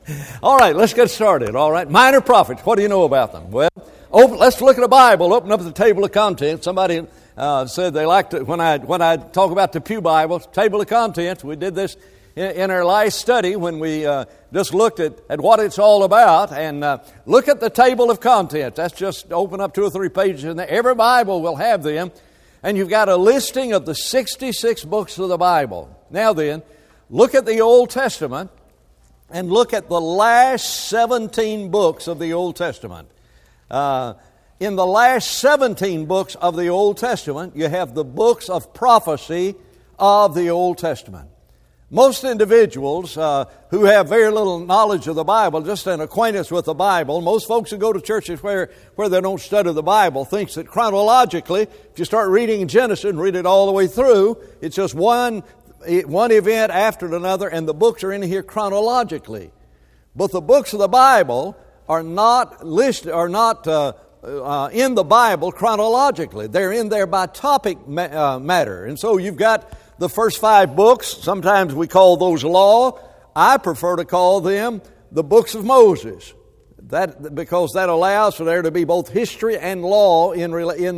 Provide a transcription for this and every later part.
All right, let's get started. All right, minor prophets. What do you know about them? Well, let's look at the Bible. Open up the table of contents. Somebody said they liked it when I talk about the Pew Bible, table of contents. We did this in our last study when we just looked at what it's all about. And look at the table of contents. That's just open up 2 or 3 pages in there. Every Bible will have them. And you've got a listing of the 66 books of the Bible. Now then, look at the Old Testament and look at the last 17 books of the Old Testament. In the last 17 books of the Old Testament, you have the books of prophecy of the Old Testament. Most individuals who have very little knowledge of the Bible, just an acquaintance with the Bible, most folks who go to churches where they don't study the Bible, thinks that chronologically, if you start reading Genesis and read it all the way through, it's just one event after another, and the books are in here chronologically. But the books of the Bible are not listed, in the Bible chronologically. They're in there by topic matter. And so you've got the first 5 books. Sometimes we call those law. I prefer to call them the books of Moses. Because that allows for there to be both history and law in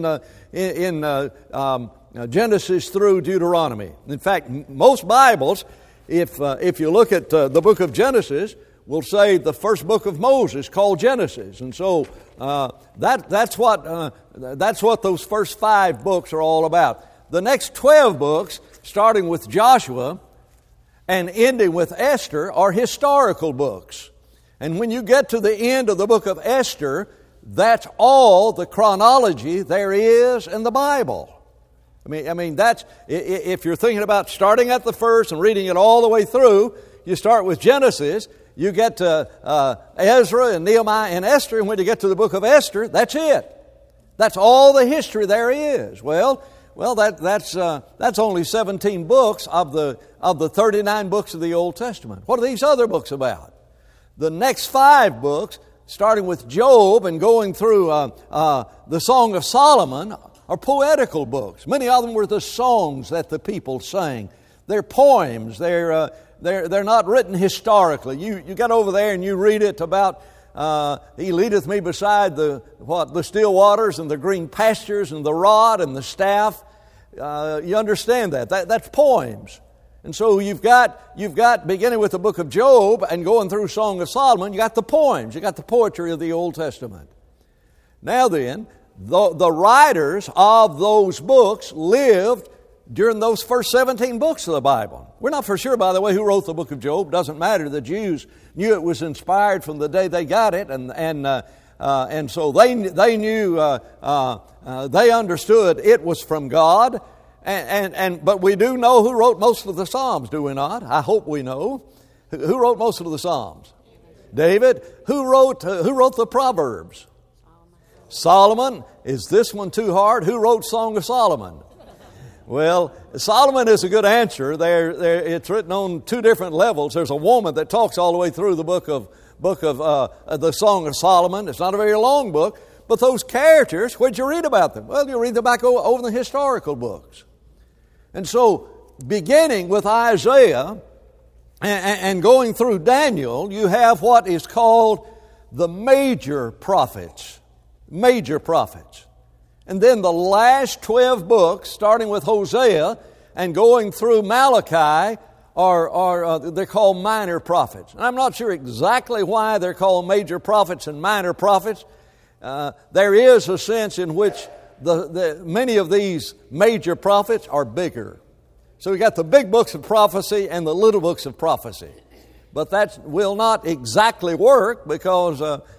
Genesis through Deuteronomy. In fact, most Bibles, if you look at the book of Genesis, will say the first book of Moses called Genesis, and so that's what those first 5 books are all about. The next 12 books, starting with Joshua and ending with Esther, are historical books. And when you get to the end of the book of Esther, that's all the chronology there is in the Bible. I mean that's, if you're thinking about starting at the first and reading it all the way through, you start with Genesis, you get to Ezra and Nehemiah and Esther, and when you get to the book of Esther, that's it. That's all the history there is. Well, that's only 17 books of the 39 books of the Old Testament. What are these other books about? The next 5 books, starting with Job and going through the Song of Solomon, are poetical books. Many of them were the songs that the people sang. They're poems. They're not written historically. You get over there and you read it about He leadeth me beside the still waters and the green pastures and the rod and the staff. You understand that. That's poems. And so you've got beginning with the book of Job and going through Song of Solomon, you got the poems, you got the poetry of the Old Testament. Now then, the writers of those books lived during those first 17 books of the Bible. We're not for sure, by the way, who wrote the book of Job. It doesn't matter. The Jews knew it was inspired from the day they got it, and so they knew, they understood it was from God. But we do know who wrote most of the Psalms, do we not? I hope we know. Who wrote most of the Psalms? David. Who wrote the Proverbs? Solomon. Is this one too hard? Who wrote Song of Solomon? Well, Solomon is a good answer. It's written on 2 different levels. There's a woman that talks all the way through the book of the Song of Solomon. It's not a very long book, but those characters, where'd you read about them? Well, you read them back over the historical books. And so, beginning with Isaiah and going through Daniel, you have what is called the major prophets. Major prophets. And then the last 12 books, starting with Hosea and going through Malachi, they're called minor prophets. And I'm not sure exactly why they're called major prophets and minor prophets. There is a sense in which many of these major prophets are bigger. So we got the big books of prophecy and the little books of prophecy. But that will not exactly work because,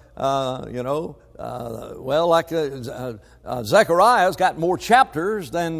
Zechariah's got more chapters than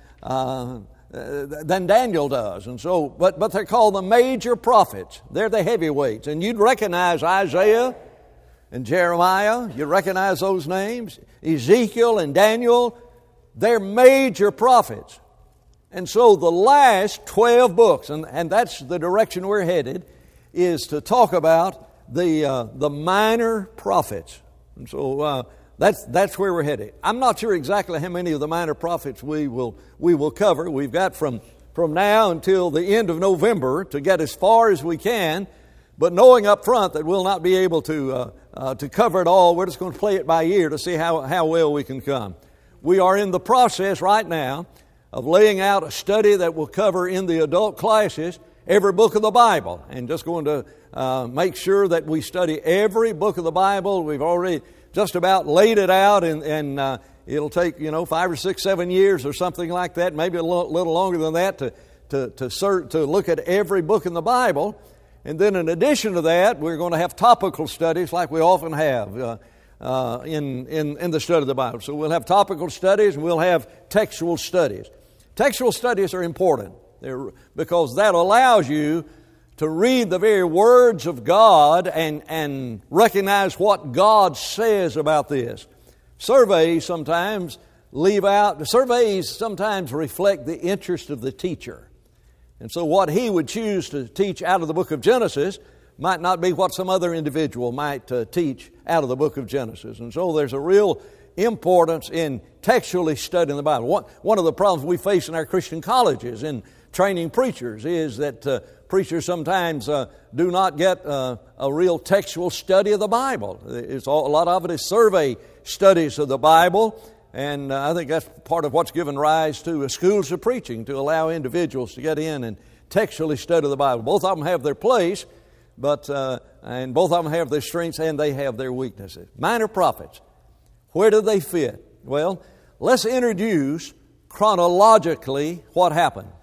Daniel does, and so. But they're called the major prophets. They're the heavyweights, and you'd recognize Isaiah and Jeremiah. You recognize those names, Ezekiel and Daniel. They're major prophets, and so the last 12 books, and that's the direction we're headed, is to talk about the minor prophets. And so that's where we're headed. I'm not sure exactly how many of the minor prophets we will cover. We've got from now until the end of November to get as far as we can But knowing up front that we'll not be able to cover it all, we're just going to play it by ear to see how well we can come. We are in the process right now of laying out a study that will cover in the adult classes every book of the Bible, and just going to make sure that we study every book of the Bible. We've already just about laid it out, and it'll take 5 or 6, 7 years or something like that, maybe a little longer than that to look at every book in the Bible. And then in addition to that, we're going to have topical studies like we often have in the study of the Bible. So we'll have topical studies and we'll have textual studies. Textual studies are important because that allows you to read the very words of God and recognize what God says about this. Surveys sometimes reflect the interest of the teacher. And so what he would choose to teach out of the book of Genesis might not be what some other individual might teach out of the book of Genesis. And so there's a real importance in textually studying the Bible. One of the problems we face in our Christian colleges in training preachers is that preachers sometimes do not get a real textual study of the Bible. A lot of it is survey studies of the Bible. And I think that's part of what's given rise to schools of preaching, to allow individuals to get in and textually study the Bible. Both of them have their place, and both of them have their strengths and they have their weaknesses. Minor prophets, where do they fit? Well, let's introduce chronologically what happened.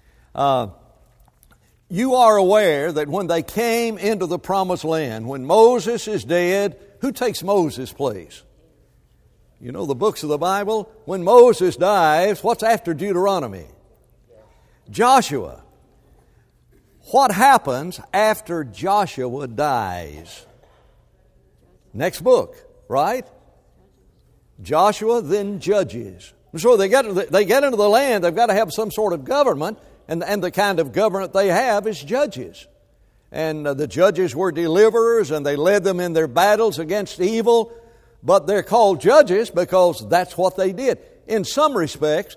You are aware that when they came into the promised land, when Moses is dead, who takes Moses' place? You know the books of the Bible. When Moses dies, what's after Deuteronomy? Joshua. What happens after Joshua dies? Next book, right? Joshua, then Judges. So they get into the land, they've got to have some sort of government, and the kind of government they have is judges. And the judges were deliverers, and they led them in their battles against evil. But they're called judges because that's what they did. In some respects,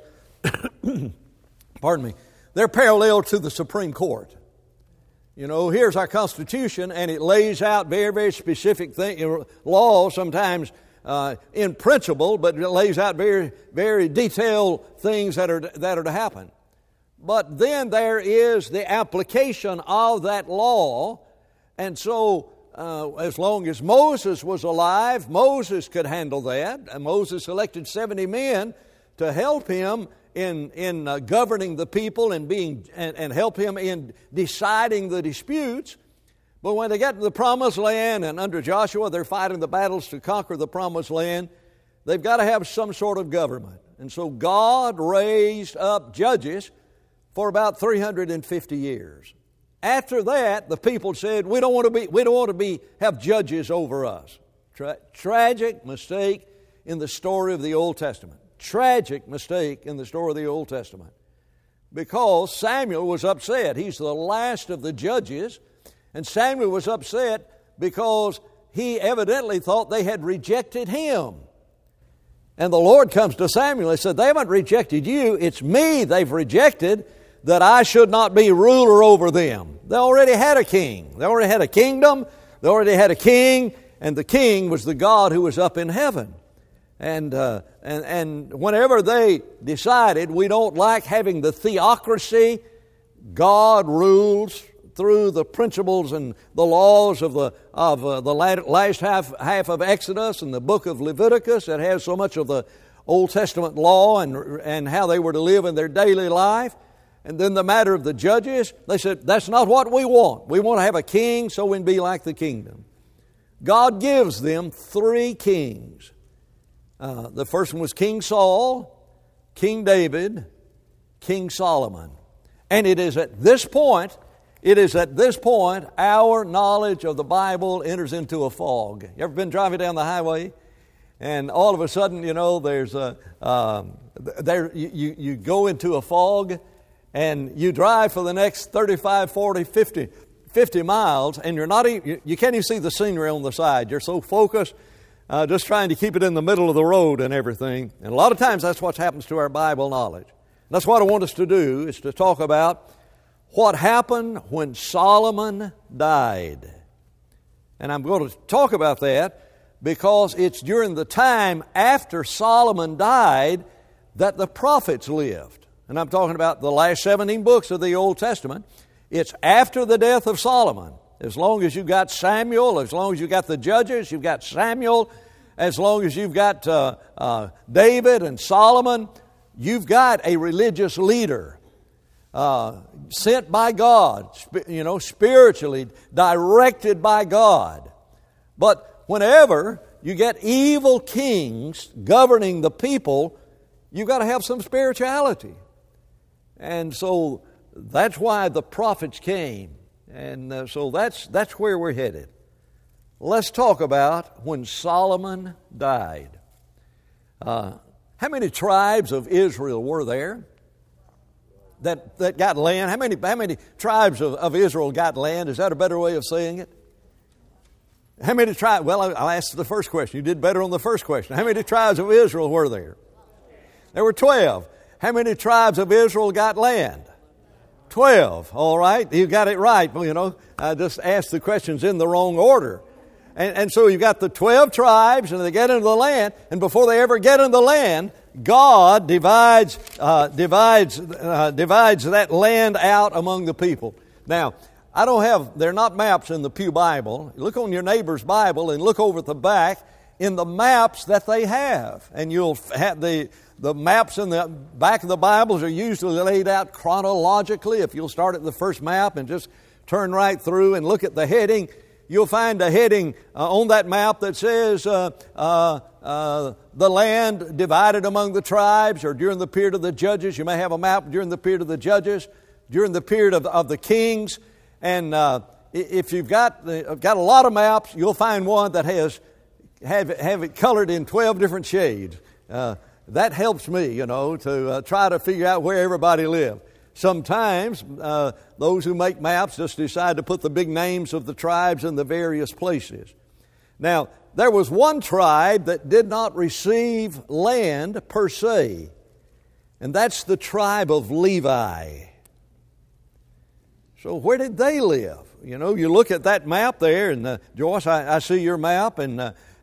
pardon me, they're parallel to the Supreme Court. You know, here's our Constitution, and it lays out very, very specific laws, sometimes in principle, but it lays out very, very detailed things that are to happen. But then there is the application of that law, and so as long as Moses was alive, Moses could handle that. And Moses selected 70 men to help him in governing the people and help him in deciding the disputes. But when they get to the promised land, and under Joshua they're fighting the battles to conquer the promised land, they've got to have some sort of government. And so God raised up judges for about 350 years. After that, the people said, we don't want to have judges over us. Tragic mistake in the story of the Old Testament. Tragic mistake in the story of the Old Testament. Because Samuel was upset. He's the last of the judges. And Samuel was upset because he evidently thought they had rejected him. And the Lord comes to Samuel and said, they haven't rejected you. It's me they've rejected, that I should not be ruler over them. They already had a king. They already had a kingdom. They already had a king, and the king was the God who was up in heaven. And whenever they decided we don't like having the theocracy, God rules through the principles and the laws of the last half of Exodus and the book of Leviticus that has so much of the Old Testament law and how they were to live in their daily life. And then the matter of the judges, they said, that's not what we want. We want to have a king so we can be like the kingdom. God gives them 3 kings. The first one was King Saul, King David, King Solomon. And it is at this point our knowledge of the Bible enters into a fog. You ever been driving down the highway? And all of a sudden, you know, you go into a fog, and you drive for the next 35, 40, 50 miles, and you can't even see the scenery on the side. You're so focused, just trying to keep it in the middle of the road and everything. And a lot of times that's what happens to our Bible knowledge. That's what I want us to do, is to talk about what happened when Solomon died. And I'm going to talk about that because it's during the time after Solomon died that the prophets lived. And I'm talking about the last 17 books of the Old Testament. It's after the death of Solomon. As long as you've got Samuel, as long as you've got the judges, you've got Samuel, as long as you've got David and Solomon, you've got a religious leader sent by God, spiritually directed by God. But whenever you get evil kings governing the people, you've got to have some spirituality. And so that's why the prophets came. And so that's where we're headed. Let's talk about when Solomon died. How many tribes of Israel were there that got land? How many tribes of Israel got land? Is that a better way of saying it? How many tribes? Well, I'll ask the first question. You did better on the first question. How many tribes of Israel were there? There were 12. How many tribes of Israel got land? 12. All right. You got it right. I just asked the questions in the wrong order. And so you've got the 12 tribes, and they get into the land, and before they ever get into the land, God divides that land out among the people. Now, they're not maps in the Pew Bible. Look on your neighbor's Bible and look over at the back in the maps that they have. And you'll have the maps in the back of the Bibles are usually laid out chronologically. If you'll start at the first map and just turn right through and look at the heading, you'll find a heading on that map that says the land divided among the tribes, or during the period of the judges. You may have a map during the period of the judges, during the period of the kings. And if you've got a lot of maps, you'll find one that have it colored in 12 different shades. That helps me, to try to figure out where everybody lived. Sometimes those who make maps just decide to put the big names of the tribes in the various places. Now, there was one tribe that did not receive land per se, and that's the tribe of Levi. So where did they live? You look at that map there, and Joyce, I see your map, and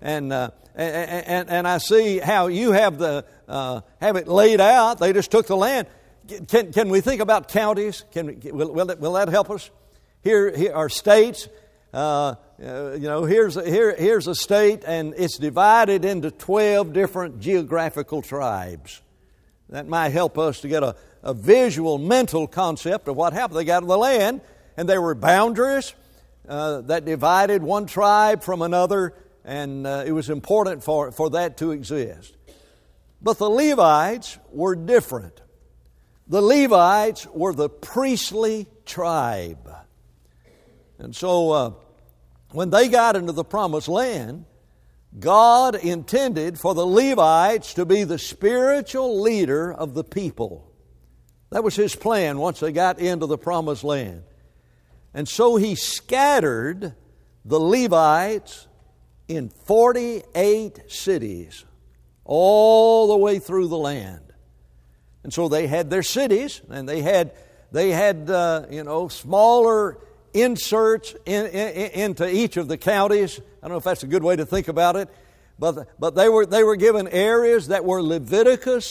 I see how you have it laid out. They just took the land. Can we think about counties? Will that help us? Here are states. Here's a state, and it's divided into 12 different geographical tribes. That might help us to get a visual, mental concept of what happened. They got in the land, and there were boundaries that divided one tribe from another, and it was important for that to exist. But the Levites were different. The Levites were the priestly tribe. And so when they got into the promised land, God intended for the Levites to be the spiritual leader of the people. That was His plan once they got into the promised land. And so He scattered the Levites in 48 cities all the way through the land. And so they had their cities, and they had smaller inserts into each of the counties. I don't know if that's a good way to think about it, but they were given areas that were Levitical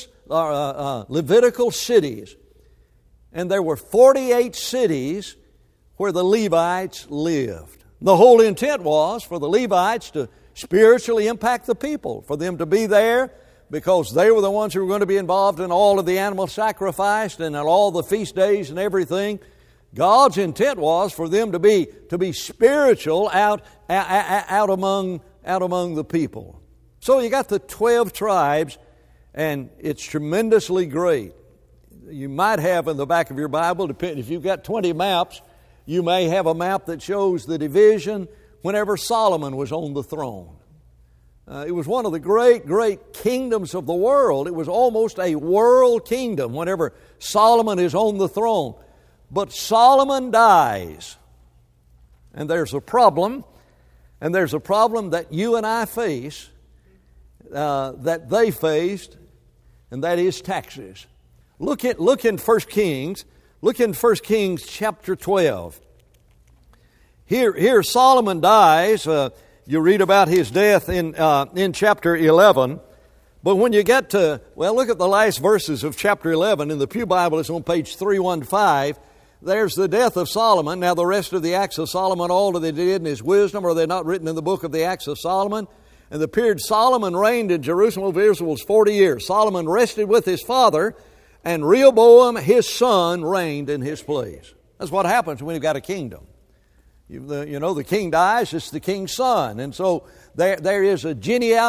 cities, and there were 48 cities where the Levites lived. The whole intent was for the Levites to spiritually impact the people, for them to be there, because they were the ones who were going to be involved in all of the animal sacrifice and in all the feast days and everything. God's intent was for them to be spiritual out among the people. So you got the 12 tribes, and it's tremendously great. You might have in the back of your Bible, if you've got 20 maps, you may have a map that shows the division whenever Solomon was on the throne. It was one of the great, great kingdoms of the world. It was almost a world kingdom whenever Solomon is on the throne. But Solomon dies. And there's a problem. And there's a problem that you and I face, that they faced, and that is taxes. Look in 1 Kings, Look in 1 Kings chapter 12. Here Solomon dies. You read about his death in chapter 11. But when you get to, well, look at the last verses of chapter 11. In the Pew Bible, it's on page 315. There's the death of Solomon. Now, the rest of the acts of Solomon, all that they did in his wisdom, are they not written in the book of the Acts of Solomon? And the period Solomon reigned in Jerusalem of Israel was 40 years. Solomon rested with his father, and Rehoboam, his son, reigned in his place. That's what happens when you've got a kingdom. The king dies, it's the king's son. And so there is a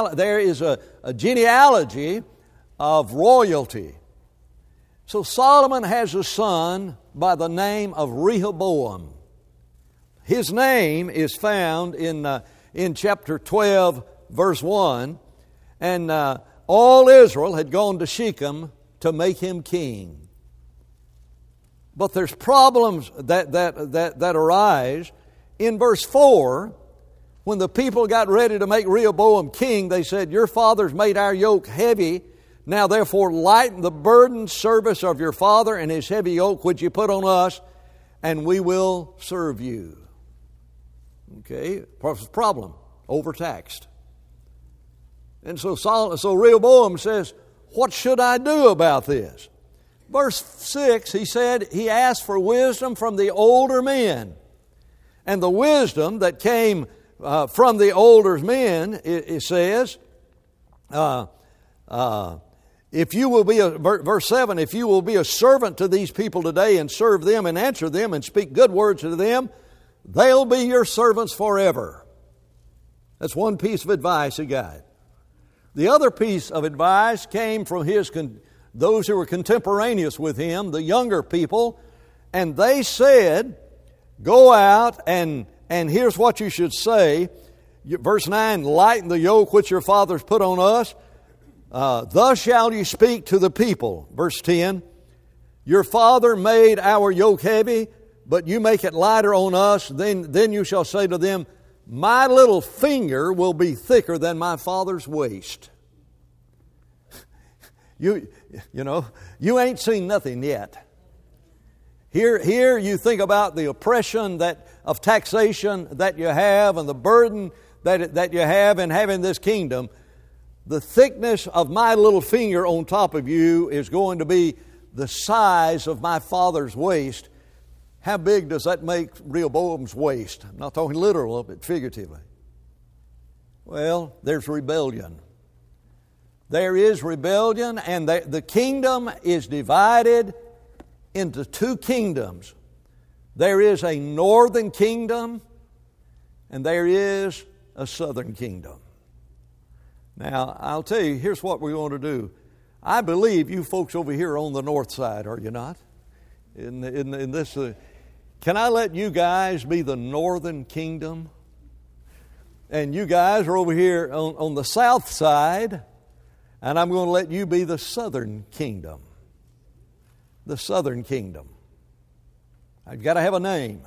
genealogy of royalty. So Solomon has a son by the name of Rehoboam. His name is found in chapter 12, verse 1. And all Israel had gone to Shechem to make him king. But there's problems that arise. In verse 4, when the people got ready to make Rehoboam king, they said, "Your fathers made our yoke heavy. Now therefore lighten the burden service of your father and his heavy yoke which you put on us, and we will serve you." Okay, problem, overtaxed. And so Rehoboam says, "What should I do about this?" Verse 6, he asked for wisdom from the older men. And the wisdom that came from the older men, it says, if you will be verse 7, if you will be a servant to these people today and serve them and answer them and speak good words to them, they'll be your servants forever. That's one piece of advice he got. The other piece of advice came from those who were contemporaneous with him, the younger people, and they said, "Go out and here's what you should say." Verse 9, "Lighten the yoke which your fathers put on us. Thus shall you speak to the people." Verse 10, "Your father made our yoke heavy, but you make it lighter on us. Then you shall say to them, my little finger will be thicker than my father's waist." You ain't seen nothing yet. Here you think about the oppression of taxation that you have and the burden that you have in having this kingdom. The thickness of my little finger on top of you is going to be the size of my father's waist. How big does that make Rehoboam's waist? I'm not talking literal, but figuratively. Well, there's rebellion. There is rebellion, and the kingdom is divided into two kingdoms. There is a northern kingdom and there is a southern kingdom. Now, I'll tell you, here's what we're going to do. I believe you folks over here are on the north side, are you not? In this, can I let you guys be the northern kingdom? And you guys are over here on the south side, and I'm going to let you be the southern kingdom. The southern kingdom. I've got to have a name.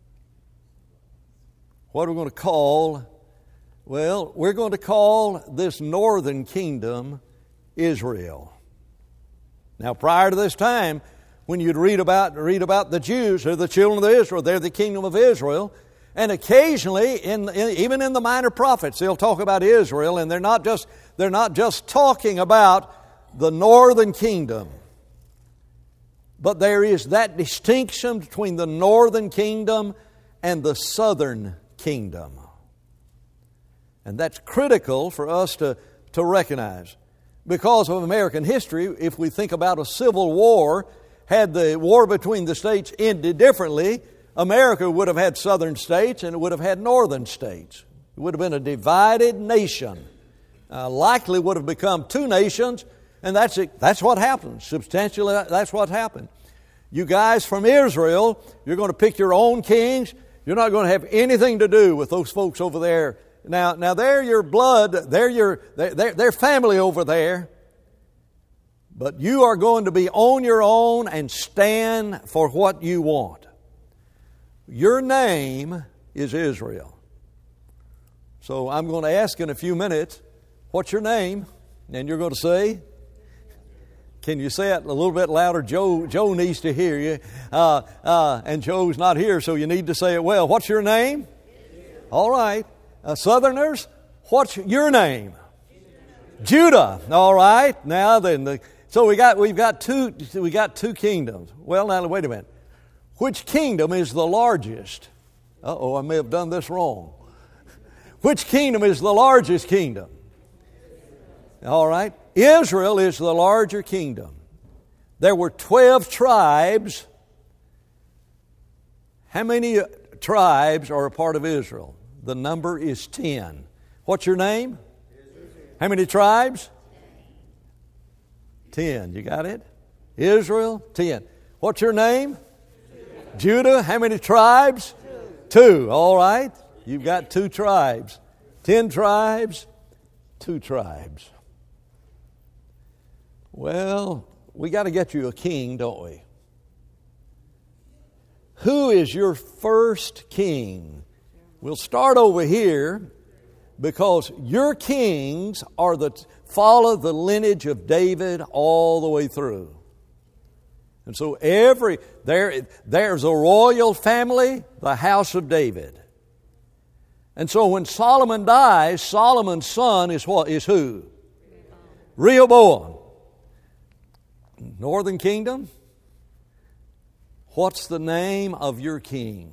What are we going to call? Well, we're going to call this northern kingdom Israel. Now, prior to this time, when you'd read about the Jews, they're the children of Israel, they're the kingdom of Israel. And occasionally, even in the minor prophets, they'll talk about Israel, and they're not just talking about the northern kingdom. But there is that distinction between the northern kingdom and the southern kingdom. And that's critical for us to recognize. Because of American history, if we think about a civil war, had the war between the states ended differently, America would have had southern states and it would have had northern states. It would have been a divided nation. Likely would have become two nations. And that's what happened. Substantially, that's what happened. You guys from Israel, you're going to pick your own kings. You're not going to have anything to do with those folks over there. Now they're your blood. They're family over there. But you are going to be on your own and stand for what you want. Your name is Israel. So I'm going to ask in a few minutes, what's your name? And you're going to say, Can you say it a little bit louder? Joe needs to hear you. And Joe's not here, so you need to say it well. What's your name? All right. Southerners, what's your name? Judah. All right. Now then, so we've got two kingdoms. Well, now wait a minute. Which kingdom is the largest? Uh-oh, I may have done this wrong. Which kingdom is the largest kingdom? All right. Israel is the larger kingdom. There were 12 tribes. How many tribes are a part of Israel? The number is 10. What's your name? How many tribes? 10. You got it? Israel, 10. What's your name? Judah. How many tribes? 2. All right. You've got 2 tribes. 10 tribes, 2 tribes. Well, we got to get you a king, don't we? Who is your first king? We'll start over here because your kings follow the lineage of David all the way through. And so there's a royal family, the house of David. And so when Solomon dies, Solomon's son is what? Is who? Rehoboam. Northern Kingdom, what's the name of your king?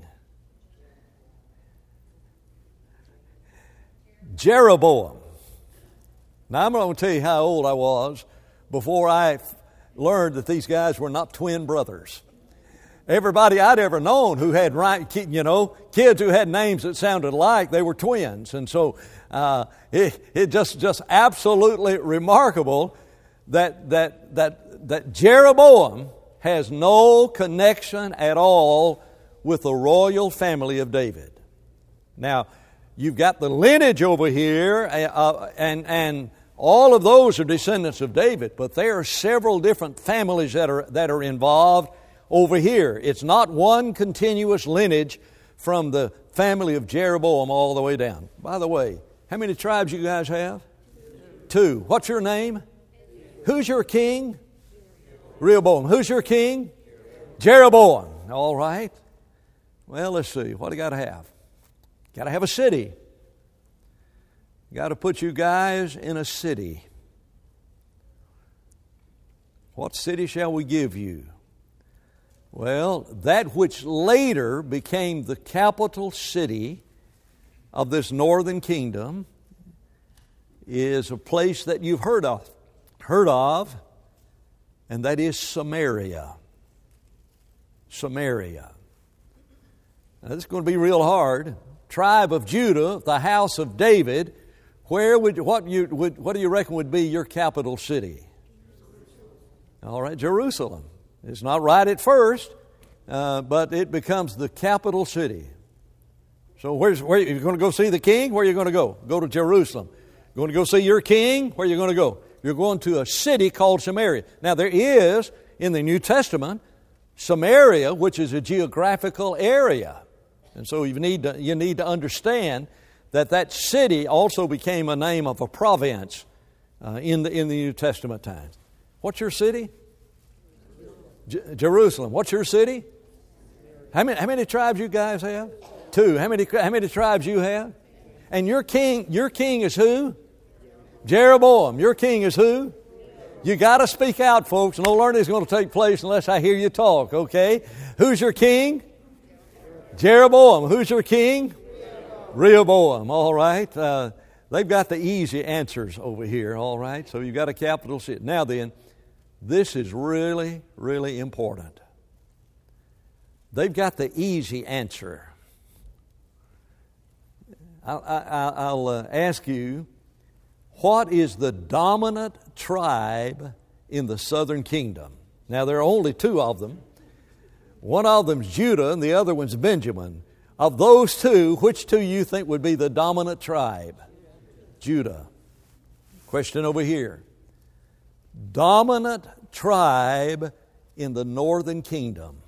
Jeroboam. Now I'm going to tell you how old I was before I learned that these guys were not twin brothers. Everybody I'd ever known who had kids who had names that sounded alike, they were twins. And so it just absolutely remarkable that Jeroboam has no connection at all with the royal family of David. Now, you've got the lineage over here, and all of those are descendants of David, but there are several different families that are involved over here. It's not one continuous lineage from the family of Jeroboam all the way down. By the way, how many tribes you guys have? 2. What's your name? Who's your king? Rehoboam. Who's your king? Jeroboam. All right. Well, let's see. What do you got to have? Got to have a city. Got to put you guys in a city. What city shall we give you? Well, that which later became the capital city of this northern kingdom is a place that you've heard of, and that is Samaria. Samaria. Now, this is going to be real hard. Tribe of Judah, the house of David. What do you reckon would be your capital city? All right, Jerusalem. It's not right at first, but it becomes the capital city. So where you're going to go see the king? Where are you going to go? Go to Jerusalem. You're going to go see your king? Where are you going to go? You're going to a city called Samaria. Now there is, in the New Testament, Samaria, which is a geographical area. And so you need to understand that city also became a name of a province in the New Testament times. What's your city? Jerusalem. What's your city? How many tribes you guys have? 2. How many tribes you have? And your king is who? Jeroboam. Your king is who? You got to speak out, folks. No learning is going to take place unless I hear you talk, okay? Who's your king? Jeroboam. Who's your king? Rehoboam. All right. They've got the easy answers over here, all right? So you've got a capital city. Now then, this is really, really important. They've got the easy answer. I'll ask you, what is the dominant tribe in the southern kingdom? Now, there are only 2 of them. One of them's Judah and the other one's Benjamin. Of those 2, which 2 you think would be the dominant tribe? Judah. Question over here. Dominant tribe in the northern kingdom.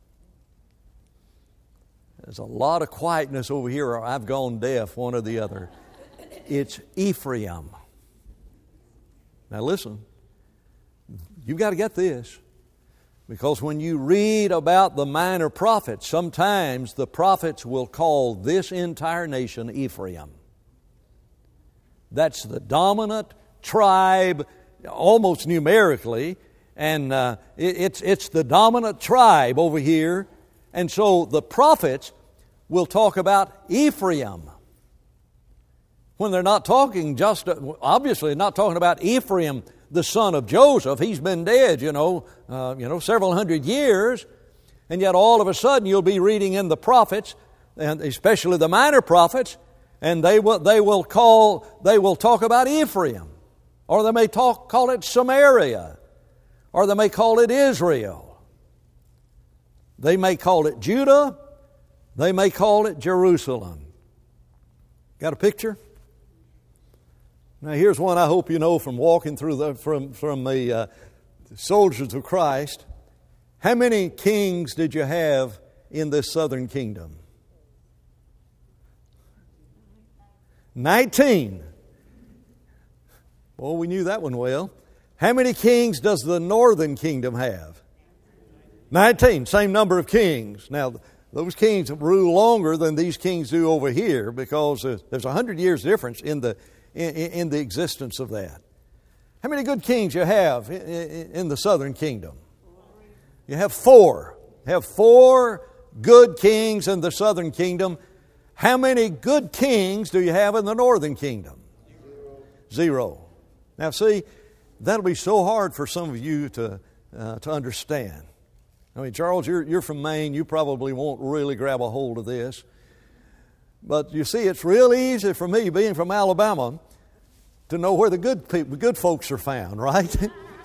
There's a lot of quietness over here, or I've gone deaf, one or the other. It's Ephraim. Now listen. You've got to get this. Because when you read about the minor prophets, sometimes the prophets will call this entire nation Ephraim. That's the dominant tribe, almost numerically, and it's the dominant tribe over here. And so the prophets will talk about Ephraim. When they're not talking obviously not talking about Ephraim, the son of Joseph. He's been dead, several hundred years. And yet all of a sudden you'll be reading in the prophets, and especially the minor prophets, and they will talk about Ephraim. Or they may call it Samaria. Or they may call it Israel. They may call it Judah. They may call it Jerusalem. Got a picture? Now here's one I hope you know from walking through from the soldiers of Christ. How many kings did you have in this southern kingdom? 19. Well, we knew that one well. How many kings does the northern kingdom have? 19. Same number of kings. Now, those kings rule longer than these kings do over here, because there's 100 years difference in the existence of that. How many good kings you have in the southern kingdom? You have 4. You have 4 good kings in the southern kingdom. How many good kings do you have in the northern kingdom? 0. Now see, that'll be so hard for some of you to understand. I mean, Charles, you're from Maine. You probably won't really grab a hold of this. But you see, it's real easy for me, being from Alabama, to know where the good folks are found, right?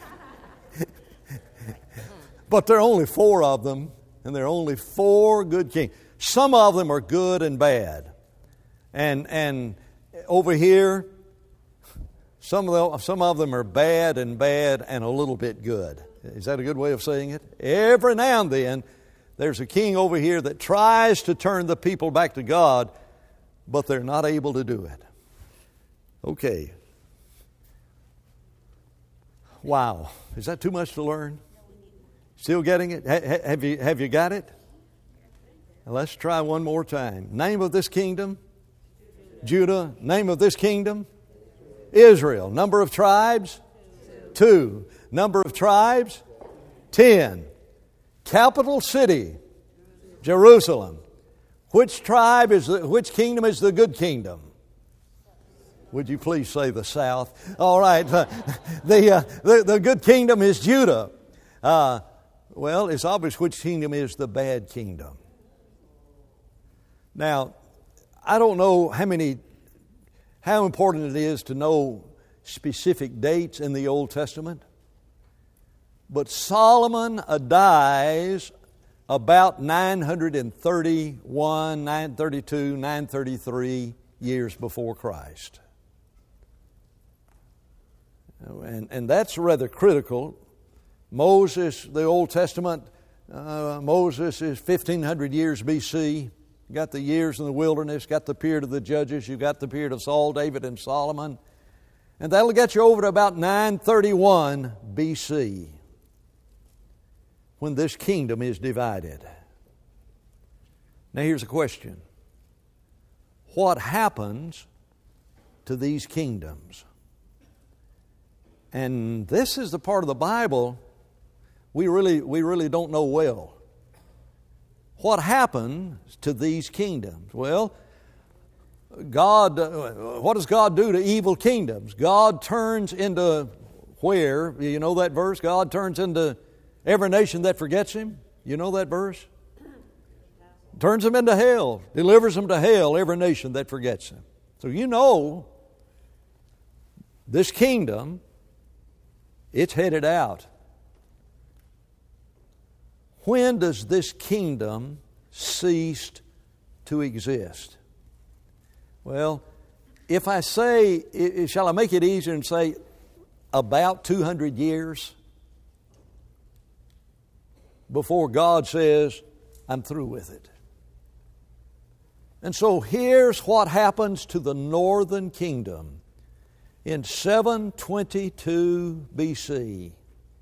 But there are only 4 of them, and there are only 4 good kings. Some of them are good and bad. And over here, some of them are bad and a little bit good. Is that a good way of saying it? Every now and then, there's a king over here that tries to turn the people back to God, but they're not able to do it. Okay. Wow. Is that too much to learn? Still getting it? Have you got it? Let's try one more time. Name of this kingdom? Judah. Name of this kingdom? Israel. Number of tribes? 2. Number of tribes? 10. Capital city? Jerusalem. Which kingdom is the good kingdom? Would you please say the south? All right. The good kingdom is Judah. Well, it's obvious which kingdom is the bad kingdom. Now, I don't know how important it is to know specific dates in the Old Testament, but Solomon dies about 931, 932, 933 years before Christ. And that's rather critical. Moses, the Old Testament, Moses is 1500 years B.C. You got the years in the wilderness, got the period of the judges, you got the period of Saul, David, and Solomon. And that'll get you over to about 931 B.C. when this kingdom is divided. Now here's a question. What happens to these kingdoms? And this is the part of the Bible we really don't know well. What happens to these kingdoms? Well, what does God do to evil kingdoms? God turns into where? You know that verse? God turns into every nation that forgets Him. You know that verse? Turns them into hell. Delivers them to hell, every nation that forgets Him. So you know this kingdom, it's headed out. When does this kingdom cease to exist? Well, if I say, shall I make it easier and say about 200 years before God says, I'm through with it. And so here's what happens to the northern kingdom in 722 BC.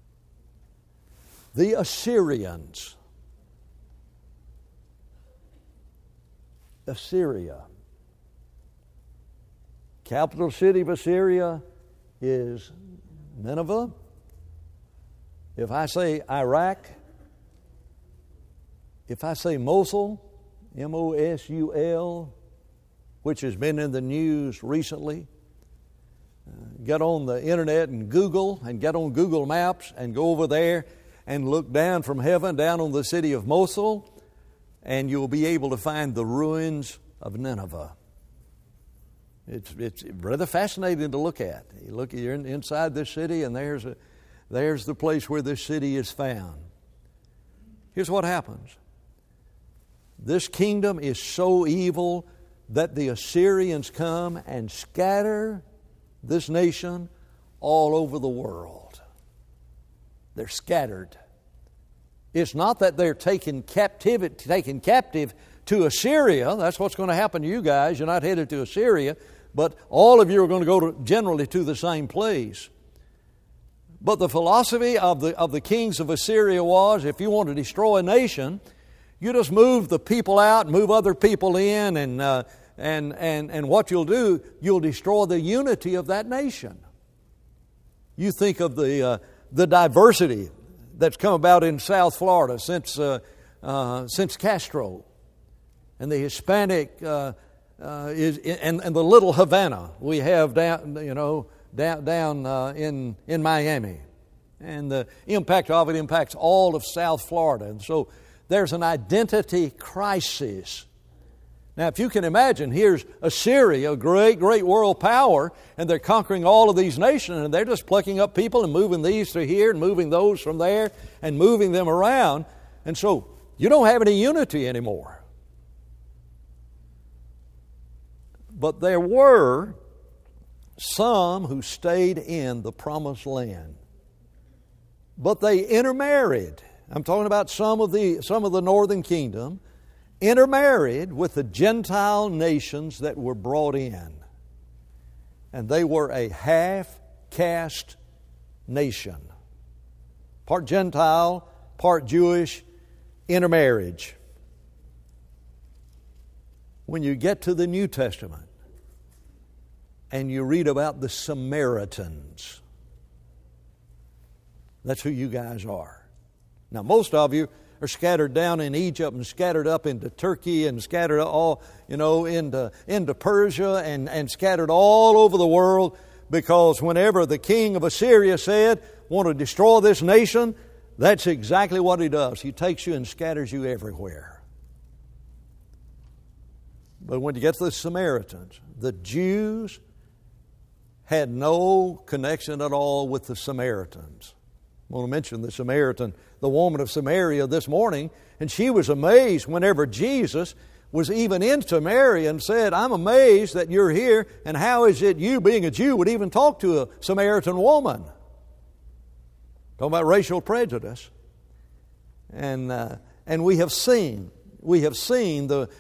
The Assyrians. Assyria. Capital city of Assyria is Nineveh. If I say Iraq, if I say Mosul, Mosul, which has been in the news recently, get on the internet and Google, and get on Google Maps and go over there and look down from heaven, down on the city of Mosul, and you'll be able to find the ruins of Nineveh. It's rather fascinating to look at. You're inside this city, and there's the place where this city is found. Here's what happens. This kingdom is so evil that the Assyrians come and scatter this nation all over the world. They're scattered. It's not that they're taken captive to Assyria. That's what's going to happen to you guys. You're not headed to Assyria, but all of you are going to go generally to the same place. But the philosophy of the kings of Assyria was, if you want to destroy a nation, you just move the people out, move other people in, and what you'll do, you'll destroy the unity of that nation. You think of the diversity that's come about in South Florida since Castro, and the Hispanic and the little Havana we have down in Miami, and the impact of it impacts all of South Florida, and so there's an identity crisis. Now, if you can imagine, here's Assyria, a great world power, and they're conquering all of these nations, and they're just plucking up people and moving these to here and moving those from there and moving them around. And so you don't have any unity anymore. But there were some who stayed in the promised land. But they intermarried. I'm talking about some of the northern kingdom intermarried with the Gentile nations that were brought in. And they were a half-caste nation. Part Gentile, part Jewish, intermarriage. When you get to the New Testament and you read about the Samaritans, that's who you guys are. Now, most of you are scattered down in Egypt and scattered up into Turkey and scattered all, into Persia and scattered all over the world, because whenever the king of Assyria said, want to destroy this nation, that's exactly what he does. He takes you and scatters you everywhere. But when you get to the Samaritans, the Jews had no connection at all with the Samaritans. I want to mention the woman of Samaria this morning, and she was amazed whenever Jesus was even in Samaria and said, I'm amazed that you're here, and how is it you, being a Jew, would even talk to a Samaritan woman? Talking about racial prejudice. And we have seen the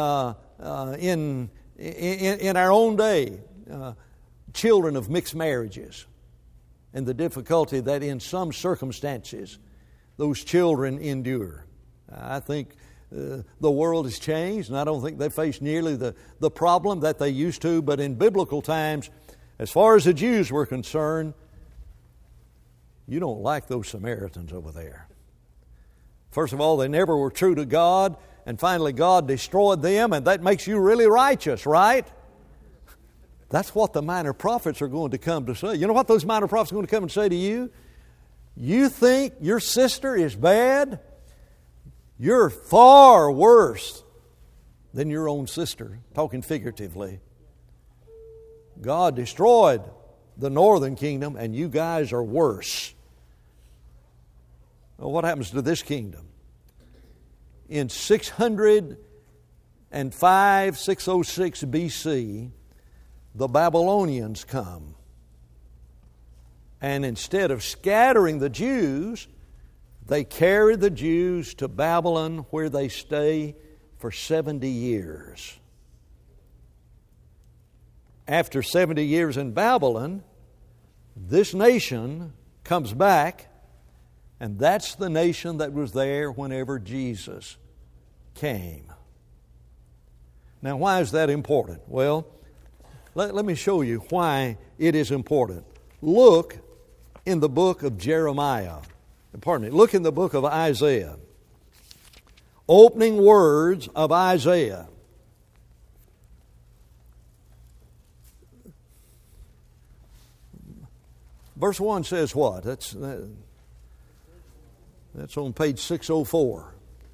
in our own day children of mixed marriages, and the difficulty that in some circumstances those children endure. I think the world has changed, and I don't think they face nearly the problem that they used to. But in biblical times, as far as the Jews were concerned, you don't like those Samaritans over there. First of all, they never were true to God, and finally God destroyed them, and that makes you really righteous, right? That's what the minor prophets are going to come to say. You know what those minor prophets are going to come and say to you? You think your sister is bad? You're far worse than your own sister, talking figuratively. God destroyed the northern kingdom, and you guys are worse. Well, what happens to this kingdom? In 605, 606 BC, the Babylonians come. And instead of scattering the Jews, they carry the Jews to Babylon, where they stay for 70 years. After 70 years in Babylon, this nation comes back And that's the nation that was there whenever Jesus came. Now, why is that important? Well, let me show you why it is important. Look in the book of Jeremiah. Look in the book of Isaiah. Opening words of Isaiah. Verse 1 says what? That's on page 604.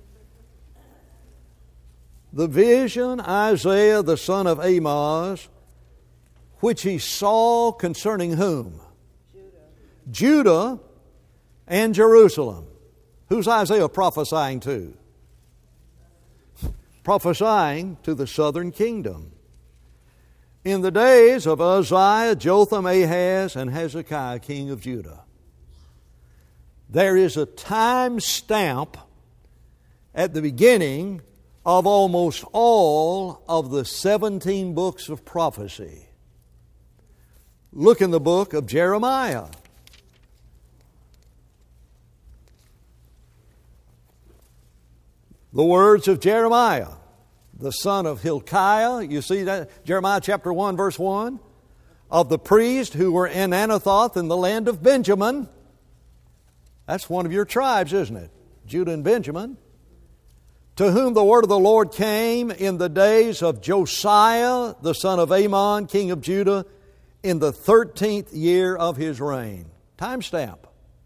The vision Isaiah the son of Amoz, which he saw concerning whom? Judah and Jerusalem. Who's Isaiah prophesying to? Prophesying to the southern kingdom. In the days of Uzziah, Jotham, Ahaz, and Hezekiah, king of Judah. There is a time stamp at the beginning of almost all of the 17 books of prophecy. Look in the book of Jeremiah. The words of Jeremiah, the son of Hilkiah. You see that? Jeremiah chapter 1, verse 1. Of the priests who were in Anathoth in the land of Benjamin. That's one of your tribes, isn't it? Judah and Benjamin. To whom the word of the Lord came in the days of Josiah, the son of Amon, king of Judah, in the 13th year of his reign. Time stamp.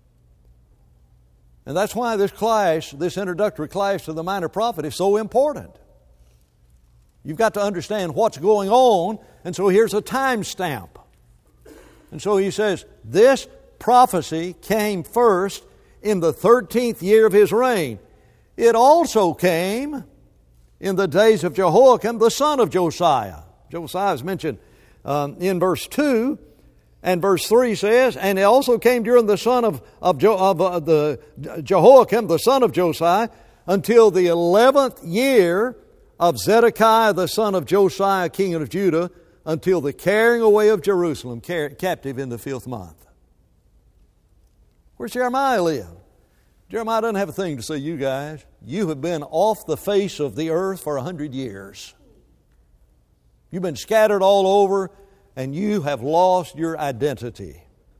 And that's why this class, this introductory class to the minor prophet, is so important. You've got to understand what's going on, and so here's a time stamp. And so he says, this prophecy came first in the 13th year of his reign. It also came in the days of Jehoiakim, the son of Josiah. Josiah is mentioned in verse 2, and verse 3 says, and it also came during the son of Jehoiakim, the son of Josiah, until the 11th year of Zedekiah, the son of Josiah, king of Judah, until the carrying away of Jerusalem, captive in the 5th month. Where's Jeremiah live? Jeremiah doesn't have a thing to say, you guys. You have been off the face of the earth for 100 years. You've been scattered all over, and you have lost your identity.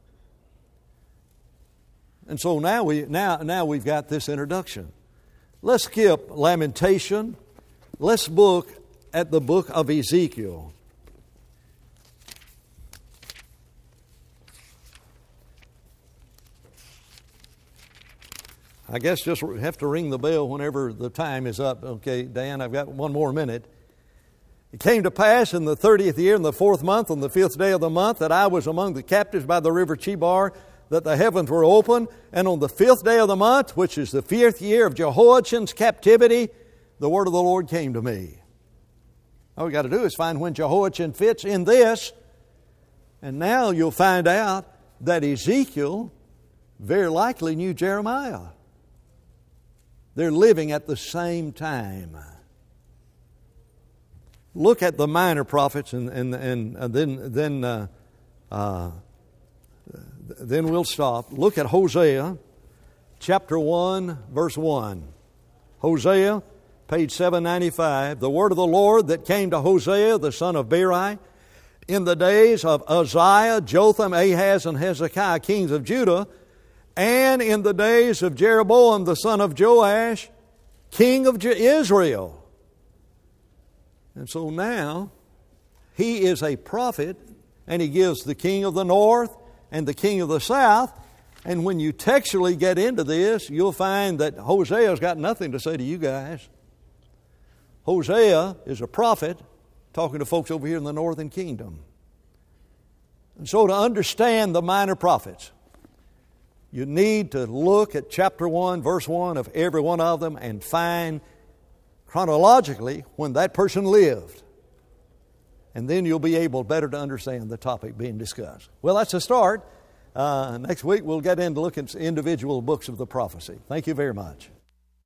And so now we've got this introduction. Let's skip Lamentation. Let's look at the book of Ezekiel. I guess just have to ring the bell whenever the time is up. Okay, Dan, I've got one more minute. It came to pass in the 30th year, in the 4th month, on the 5th day of the month, that I was among the captives by the river Chebar, that the heavens were open. And on the 5th day of the month, which is the 5th year of Jehoiachin's captivity, the word of the Lord came to me. All we got to do is find when Jehoiachin fits in this. And now you'll find out that Ezekiel very likely knew Jeremiah. They're living at the same time. Look at the minor prophets, and then we'll stop. Look at Hosea, chapter 1, verse 1. Hosea, page 795. The word of the Lord that came to Hosea, the son of Beeri, in the days of Uzziah, Jotham, Ahaz, and Hezekiah, kings of Judah, and in the days of Jeroboam, the son of Joash, king of Israel. And so now, he is a prophet, and he gives the king of the north and the king of the south. And when you textually get into this, you'll find that Hosea's got nothing to say to you guys. Hosea is a prophet talking to folks over here in the northern kingdom. And so to understand the minor prophets, you need to look at chapter 1, verse 1 of every one of them and find chronologically when that person lived. And then you'll be able better to understand the topic being discussed. Well, that's a start. Next week we'll get into looking at individual books of the prophecy. Thank you very much.